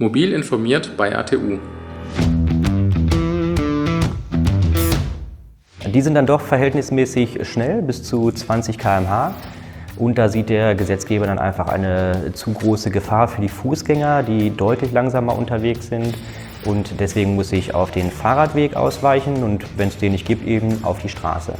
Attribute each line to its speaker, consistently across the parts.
Speaker 1: Mobil informiert bei ATU.
Speaker 2: Die sind dann doch verhältnismäßig schnell, bis zu 20 km/h. Und da sieht der Gesetzgeber dann einfach eine zu große Gefahr für die Fußgänger, die deutlich langsamer unterwegs sind. Und deswegen muss ich auf den Fahrradweg ausweichen und wenn es den nicht gibt, eben auf die Straße.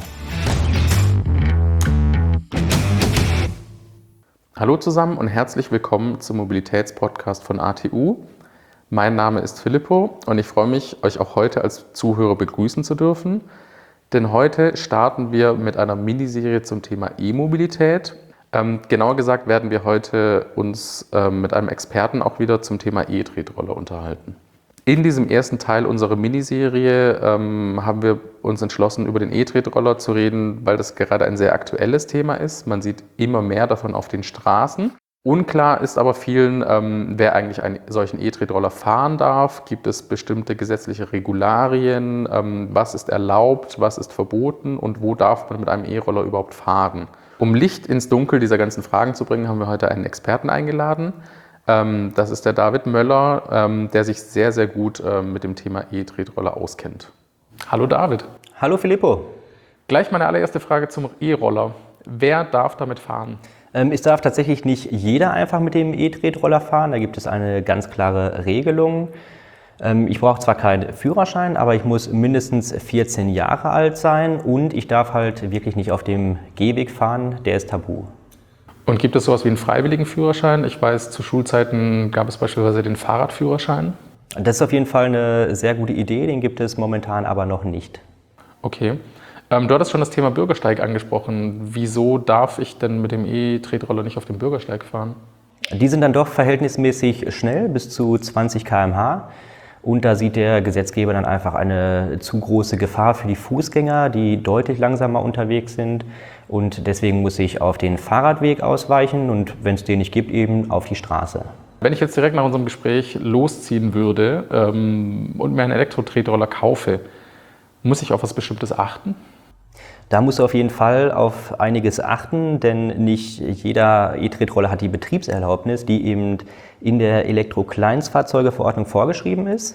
Speaker 1: Hallo zusammen und herzlich willkommen zum Mobilitätspodcast von ATU. Mein Name ist Filippo und ich freue mich, euch auch heute als Zuhörer begrüßen zu dürfen. Denn heute starten wir mit einer Miniserie zum Thema E-Mobilität. Genauer gesagt werden wir heute uns mit einem Experten auch wieder zum Thema E-Tretroller unterhalten. In diesem ersten Teil unserer Miniserie haben wir uns entschlossen, über den E-Tretroller zu reden, weil das gerade ein sehr aktuelles Thema ist. Man sieht immer mehr davon auf den Straßen. Unklar ist aber vielen, wer eigentlich einen solchen E-Tretroller fahren darf. Gibt es bestimmte gesetzliche Regularien? Was ist erlaubt, was ist verboten und wo darf man mit einem E-Roller überhaupt fahren? Um Licht ins Dunkel dieser ganzen Fragen zu bringen, haben wir heute einen Experten eingeladen. Das ist der David Möller, der sich sehr, sehr gut mit dem Thema E-Tretroller auskennt. Hallo David.
Speaker 2: Hallo Filippo.
Speaker 1: Gleich meine allererste Frage zum E-Roller. Wer darf damit fahren?
Speaker 2: Es darf tatsächlich nicht jeder einfach mit dem E-Tretroller fahren, da gibt es eine ganz klare Regelung. Ich brauche zwar keinen Führerschein, aber ich muss mindestens 14 Jahre alt sein und ich darf halt wirklich nicht auf dem Gehweg fahren, der ist tabu.
Speaker 1: Und gibt es sowas wie einen freiwilligen Führerschein? Ich weiß, zu Schulzeiten gab es beispielsweise den Fahrradführerschein.
Speaker 2: Das ist auf jeden Fall eine sehr gute Idee, den gibt es momentan aber noch nicht.
Speaker 1: Okay. Du hattest schon das Thema Bürgersteig angesprochen. Wieso darf ich denn mit dem E-Tretroller nicht auf dem Bürgersteig fahren?
Speaker 2: Die sind dann doch verhältnismäßig schnell, bis zu 20 km/h. Und da sieht der Gesetzgeber dann einfach eine zu große Gefahr für die Fußgänger, die deutlich langsamer unterwegs sind. Und deswegen muss ich auf den Fahrradweg ausweichen und wenn es den nicht gibt, eben auf die Straße.
Speaker 1: Wenn ich jetzt direkt nach unserem Gespräch losziehen würde und mir einen Elektro-Tretroller kaufe, muss ich auf was Bestimmtes achten?
Speaker 2: Da musst du auf jeden Fall auf einiges achten, denn nicht jeder E-Tretroller hat die Betriebserlaubnis, die eben in der Elektro-Kleinstfahrzeugeverordnung vorgeschrieben ist.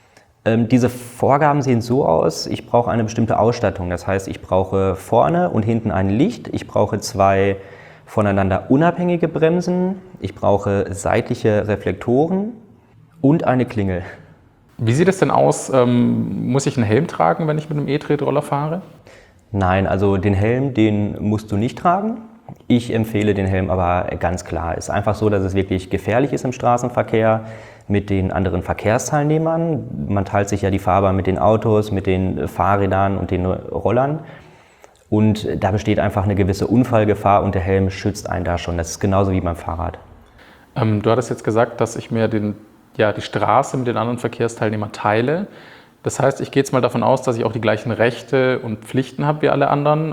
Speaker 2: Diese Vorgaben sehen so aus, ich brauche eine bestimmte Ausstattung. Das heißt, ich brauche vorne und hinten ein Licht, ich brauche 2 voneinander unabhängige Bremsen, ich brauche seitliche Reflektoren und eine Klingel.
Speaker 1: Wie sieht es denn aus? Muss ich einen Helm tragen, wenn ich mit einem E-Tretroller fahre?
Speaker 2: Nein, also den Helm, den musst du nicht tragen. Ich empfehle den Helm aber ganz klar. Es ist einfach so, dass es wirklich gefährlich ist im Straßenverkehr mit den anderen Verkehrsteilnehmern. Man teilt sich ja die Fahrbahn mit den Autos, mit den Fahrrädern und den Rollern. Und da besteht einfach eine gewisse Unfallgefahr und der Helm schützt einen da schon. Das ist genauso wie beim Fahrrad.
Speaker 1: Du hattest jetzt gesagt, dass ich mir die Straße mit den anderen Verkehrsteilnehmern teile. Das heißt, ich gehe jetzt mal davon aus, dass ich auch die gleichen Rechte und Pflichten habe wie alle anderen.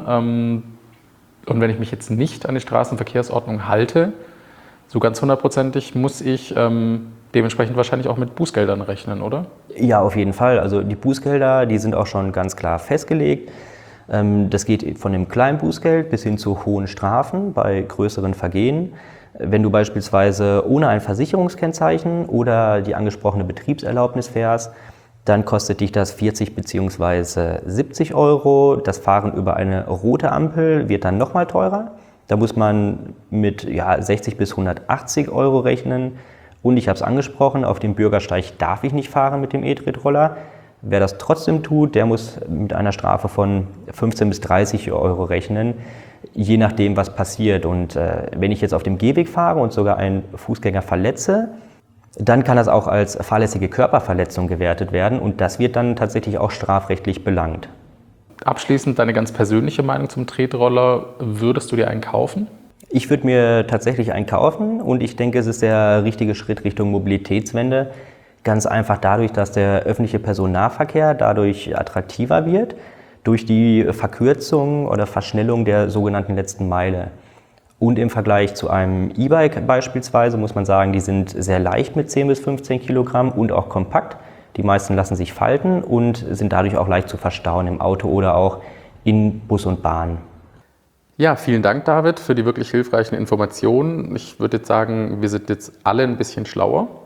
Speaker 1: Und wenn ich mich jetzt nicht an die Straßenverkehrsordnung halte, so ganz hundertprozentig, muss ich dementsprechend wahrscheinlich auch mit Bußgeldern rechnen, oder?
Speaker 2: Ja, auf jeden Fall. Also die Bußgelder, die sind auch schon ganz klar festgelegt. Das geht von dem kleinen Bußgeld bis hin zu hohen Strafen bei größeren Vergehen. Wenn du beispielsweise ohne ein Versicherungskennzeichen oder die angesprochene Betriebserlaubnis fährst, dann kostet dich das 40 bzw. 70 Euro. Das Fahren über eine rote Ampel wird dann nochmal teurer. Da muss man mit 60 bis 180 Euro rechnen. Und ich habe es angesprochen, auf dem Bürgersteig darf ich nicht fahren mit dem E-Tretroller. Wer das trotzdem tut, der muss mit einer Strafe von 15 bis 30 Euro rechnen, je nachdem, was passiert. Und wenn ich jetzt auf dem Gehweg fahre und sogar einen Fußgänger verletze, dann kann das auch als fahrlässige Körperverletzung gewertet werden und das wird dann tatsächlich auch strafrechtlich belangt.
Speaker 1: Abschließend deine ganz persönliche Meinung zum Tretroller. Würdest du dir einen kaufen?
Speaker 2: Ich würde mir tatsächlich einen kaufen und ich denke, es ist der richtige Schritt Richtung Mobilitätswende. Ganz einfach dadurch, dass der öffentliche Personennahverkehr dadurch attraktiver wird, durch die Verkürzung oder Verschnellung der sogenannten letzten Meile. Und im Vergleich zu einem E-Bike beispielsweise muss man sagen, die sind sehr leicht mit 10 bis 15 Kilogramm und auch kompakt. Die meisten lassen sich falten und sind dadurch auch leicht zu verstauen im Auto oder auch in Bus und Bahn.
Speaker 1: Ja, vielen Dank, David, für die wirklich hilfreichen Informationen. Ich würde jetzt sagen, wir sind jetzt alle ein bisschen schlauer.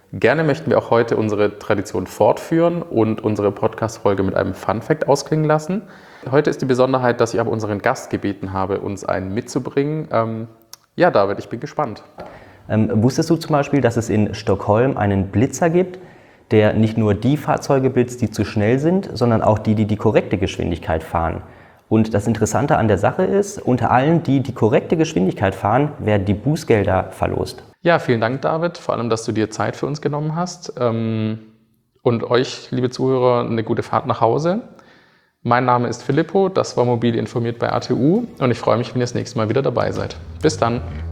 Speaker 1: Gerne möchten wir auch heute unsere Tradition fortführen und unsere Podcast-Folge mit einem Fun-Fact ausklingen lassen. Heute ist die Besonderheit, dass ich aber unseren Gast gebeten habe, uns einen mitzubringen. Ja, David, ich bin gespannt.
Speaker 2: Wusstest du zum Beispiel, dass es in Stockholm einen Blitzer gibt, der nicht nur die Fahrzeuge blitzt, die zu schnell sind, sondern auch die, die die korrekte Geschwindigkeit fahren? Und das Interessante an der Sache ist, unter allen, die die korrekte Geschwindigkeit fahren, werden die Bußgelder verlost.
Speaker 1: Ja, vielen Dank, David, vor allem, dass du dir Zeit für uns genommen hast. Und euch, liebe Zuhörer, eine gute Fahrt nach Hause. Mein Name ist Filippo, das war Mobil informiert bei ATU und ich freue mich, wenn ihr das nächste Mal wieder dabei seid. Bis dann!